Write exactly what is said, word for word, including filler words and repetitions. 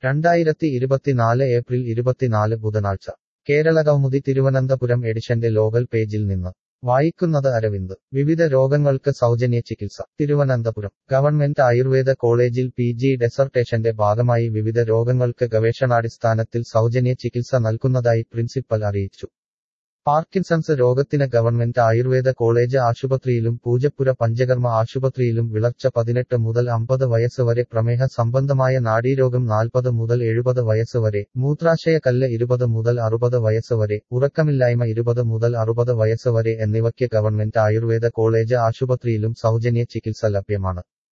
രണ്ടായിരത്തി ഇരുപത്തിനാല് ഏപ്രിൽ ഇരുപത്തിനാല് ബുധനാഴ്ച കേരള കൗമുദി തിരുവനന്തപുരം എഡിഷന്റെ ലോകൽ പേജിൽ നിന്ന് വായിക്കുന്നത് അരവിന്ദ്. വിവിധ രോഗങ്ങൾക്ക് സൗജന്യ ചികിത്സ. തിരുവനന്തപുരം ഗവൺമെന്റ് ആയുർവേദ കോളേജിൽ പി ജി ഡെസർട്ടേഷന്റെ ഭാഗമായി വിവിധ രോഗങ്ങൾക്ക് ഗവേഷണാടിസ്ഥാനത്തിൽ സൗജന്യ ചികിത്സ നൽകുന്നതായി പ്രിൻസിപ്പൽ അറിയിച്ചു. പാർക്കിൻസൺസ് രോഗത്തിന് ഗവൺമെന്റ് ആയുർവേദ കോളേജ് ആശുപത്രിയിലും പൂജപ്പുര പഞ്ചകർമ്മ ആശുപത്രിയിലും വിളർച്ച പതിനെട്ട് മുതൽ അമ്പത് വയസ്സ് വരെ, പ്രമേഹ സംബന്ധമായ നാഡീരോഗം നാൽപ്പത് മുതൽ എഴുപത് വയസ്സ് വരെ, മൂത്രാശയക്കല്ല് ഇരുപത് മുതൽ അറുപത് വയസ്സ് വരെ, ഉറക്കമില്ലായ്മ ഇരുപത് മുതൽ അറുപത് വയസ്സ് വരെ എന്നിവയ്ക്ക് ഗവൺമെന്റ് ആയുർവേദ കോളേജ് ആശുപത്രിയിലും സൗജന്യ ചികിത്സ ലഭ്യമാണ്.